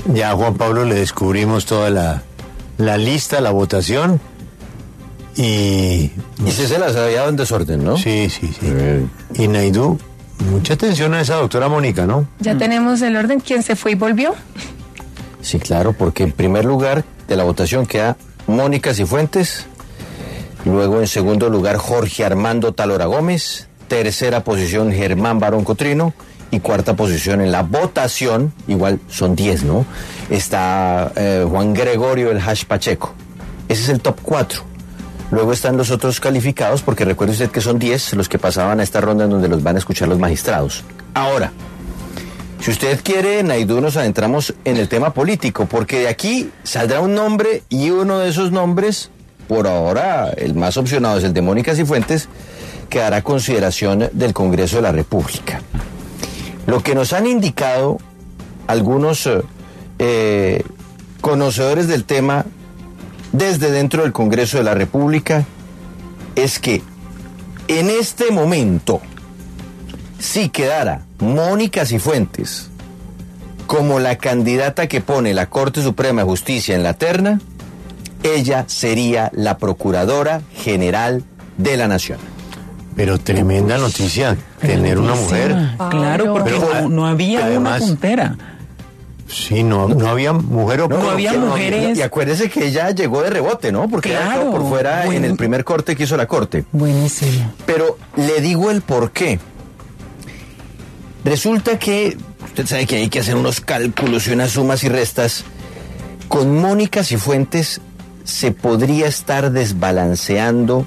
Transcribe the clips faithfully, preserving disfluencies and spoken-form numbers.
Ya a Juan Pablo le descubrimos toda la, la lista, la votación. Y... Y se se las había dado en desorden, ¿no? Sí, sí, sí. Eh. Y Naidú, mucha atención a esa doctora Mónica, ¿no? Ya mm. tenemos el orden. ¿Quién se fue y volvió? Sí, claro, porque en primer lugar de la votación queda Mónica Cifuentes, luego en segundo lugar Jorge Armando Talora Gómez, tercera posición Germán Barón Cotrino y cuarta posición en la votación, igual son diez, ¿no? Está eh, Juan Gregorio El Hash Pacheco. Ese es el top cuatro. Luego están los otros calificados, porque recuerde usted que son diez los que pasaban a esta ronda en donde los van a escuchar los magistrados. Ahora, si usted quiere, Naidú, nos adentramos en el tema político, porque de aquí saldrá un nombre y uno de esos nombres, por ahora el más opcionado es el de Mónica Cifuentes, que dará consideración del Congreso de la República. Lo que nos han indicado algunos eh, conocedores del tema desde dentro del Congreso de la República es que en este momento, si quedara Mónica Cifuentes como la candidata que pone la Corte Suprema de Justicia en la terna, ella sería la Procuradora General de la Nación. Pero tremenda noticia tener una mujer. Claro, porque pero, no, no había además, una puntera. Sí, no, no había mujer o no, no había mujeres. Y acuérdese que ella llegó de rebote, ¿no? Porque claro, ella por fuera buen... en el primer corte que hizo la Corte. Buenísimo. Pero le digo el por qué. Resulta que, usted sabe que hay que hacer unos cálculos y unas sumas y restas. Con Mónica Cifuentes se podría estar desbalanceando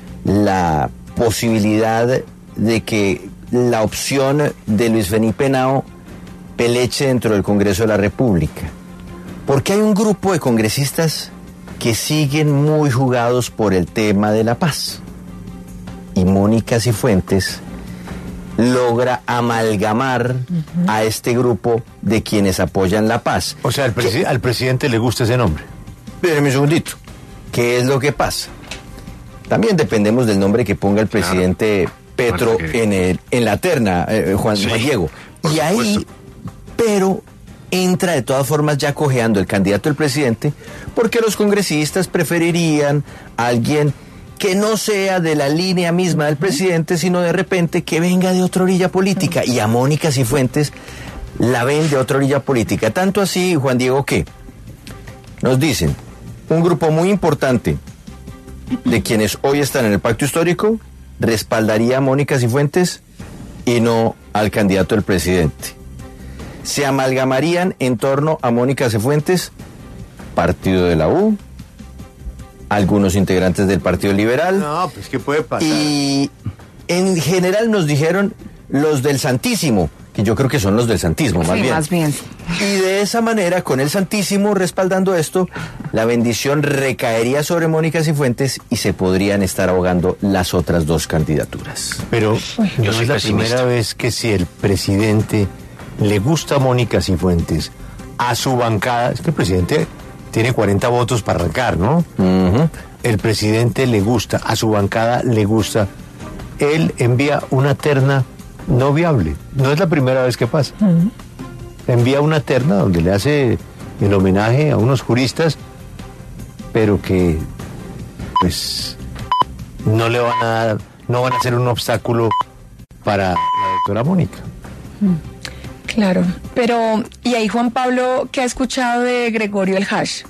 la posibilidad de que la opción de Luis Felipe Henao peleche dentro del Congreso de la República. Porque hay un grupo de congresistas que siguen muy jugados por el tema de la paz. Y Mónica Cifuentes logra amalgamar uh-huh. a este grupo de quienes apoyan la paz. O sea, al, presi- al presidente le gusta ese nombre. Espérame un segundito. ¿Qué es lo que pasa? También dependemos del nombre que ponga el presidente claro. Petro que... en, el, en la terna, eh, Juan, sí, Juan Diego. Y ahí, pero entra de todas formas ya cojeando el candidato del presidente, porque los congresistas preferirían a alguien que no sea de la línea misma del presidente, sino de repente que venga de otra orilla política. Y a Mónica Cifuentes la ven de otra orilla política. Tanto así, Juan Diego, que nos dicen, un grupo muy importante de quienes hoy están en el pacto histórico respaldaría a Mónica Cifuentes y no al candidato del presidente. Se amalgamarían en torno a Mónica Cifuentes Partido de la U, algunos integrantes del Partido Liberal. No, pues ¿qué puede pasar? Y en general nos dijeron los del Santísimo, que yo creo que son los del Santismo, más sí, bien. más bien. Y de esa manera, con el Santísimo respaldando esto, la bendición recaería sobre Mónica Cifuentes y se podrían estar ahogando las otras dos candidaturas. Pero Uy, no es la primera vez que si el presidente le gusta a Mónica Cifuentes, a su bancada, es que el presidente tiene cuarenta votos para arrancar, ¿no? Uh-huh. El presidente le gusta, a su bancada le gusta, él envía una terna no viable. No es la primera vez que pasa. Uh-huh. Envía una terna donde le hace el homenaje a unos juristas, pero que pues no le van a dar, no van a ser un obstáculo para la doctora Mónica. Claro, pero ¿y ahí Juan Pablo qué ha escuchado de Gregorio El Hash?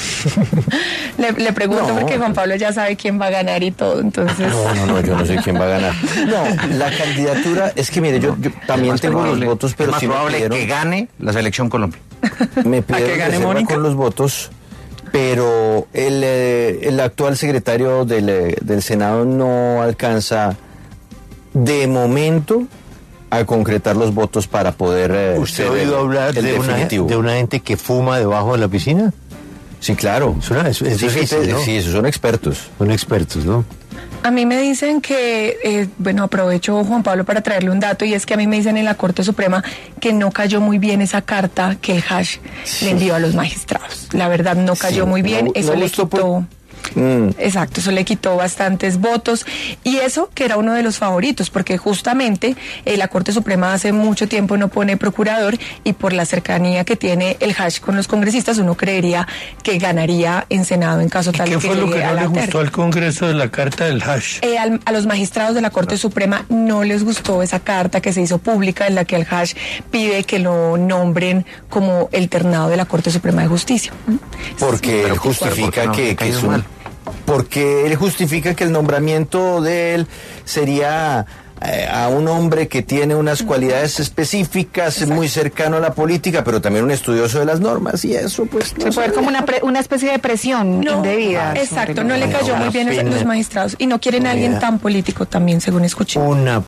le, le pregunto no, porque Juan Pablo ya sabe quién va a ganar y todo, entonces... No, no, no, yo no sé quién va a ganar. No, la candidatura, es que mire, yo, yo también tengo probable, los votos, pero es más si probable me pidieron, que gane la selección Colombia. Me pidieron que gane reserva Mónica con los votos, pero el, el actual secretario del, del Senado no alcanza de momento a concretar los votos para poder eh, ¿Usted ha oído hablar de una, de una gente que fuma debajo de la piscina? Sí, claro. Es una, es, es sí, difícil, gente, ¿no? Sí, esos son expertos. Son expertos, ¿no? A mí me dicen que, eh, bueno, aprovecho, Juan Pablo, para traerle un dato, y es que a mí me dicen en la Corte Suprema que no cayó muy bien esa carta que el Hash sí. le envió a los magistrados. La verdad, no cayó sí, muy bien, no, eso no le quitó... Por... Mm. Exacto, eso le quitó bastantes votos y eso que era uno de los favoritos, porque justamente eh, la Corte Suprema hace mucho tiempo no pone procurador y por la cercanía que tiene el hash con los congresistas uno creería que ganaría en Senado en caso tal de ¿Qué que fue lo llegue que a no la le gustó terna. al Congreso de la carta del hash? Eh, al- a los magistrados de la Corte Suprema no les gustó esa carta que se hizo pública en la que el hash pide que lo nombren como el ternado de la Corte Suprema de Justicia. Porque él ¿por justifica qué no? que, ¿Le que cayó es un- mal? porque él justifica que el nombramiento de él sería eh, a un hombre que tiene unas cualidades específicas, Exacto. muy cercano a la política, pero también un estudioso de las normas, y eso pues no Se puede sé. ver como una, pre- una especie de presión No, indebida. exacto, sobre no le los- cayó muy bien a Pena. los magistrados y no quieren a alguien tan político también, según escuché. Una